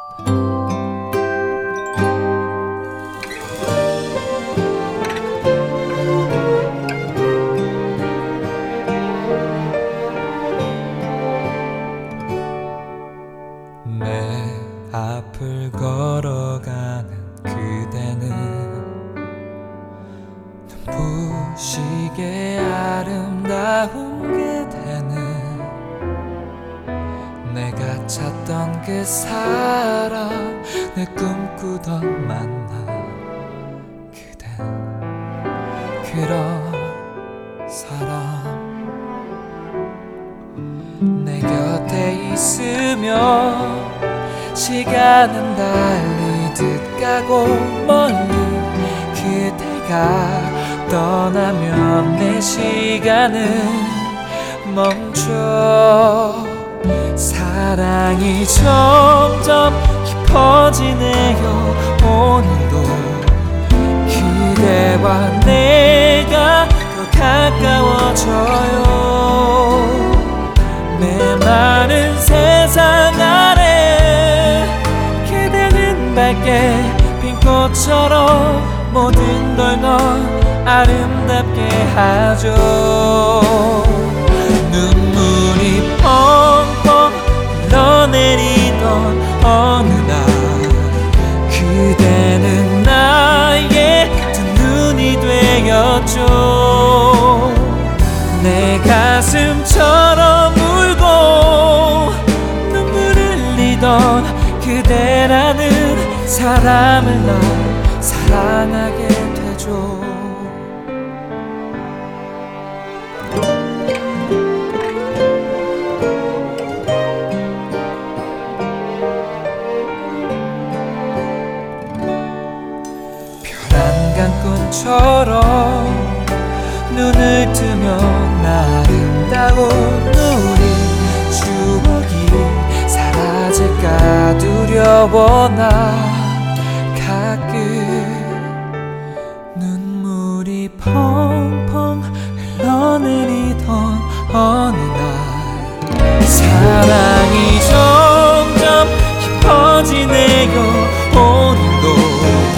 내 앞을 걸어가는 그대는 눈부시게 아름다운 그대는 내가 찾던 그 사람, 내 꿈꾸던 만남. 그댄 그런 사람. 내 곁에 있으면 시간은 달리듯 가고 멀리 그대가 떠나면 내 시간은 멈춰. 사랑이 점점 깊어지네요. 오늘도 그대와 내가 더 가까워져요. 메마른 세상 아래 그대는 밝게 핀 꽃처럼 모든 걸 넌 아름답게 하죠. 눈물이 펑펑 흘러내리던 어느 날 그대는 나의 두 눈이 되었죠. 내 가슴처럼 울고 눈물 흘리던 그대라는 사람을 난 사랑하게 되죠. 꿈처럼 눈을 뜨면 아름다운 우리 추억이 사라질까 두려워. 나 가끔 눈물이 펑펑 흘러내리던 어느 날 사랑이 점점 깊어지네요. 오늘도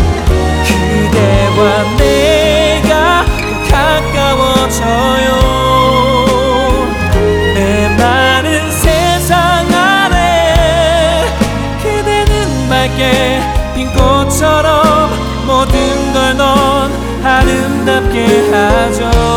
그대와 내가 더 가까워져요. 메마른 세상 아래 그대는 밝게 핀 꽃처럼 모든 걸 넌 아름답게 하죠.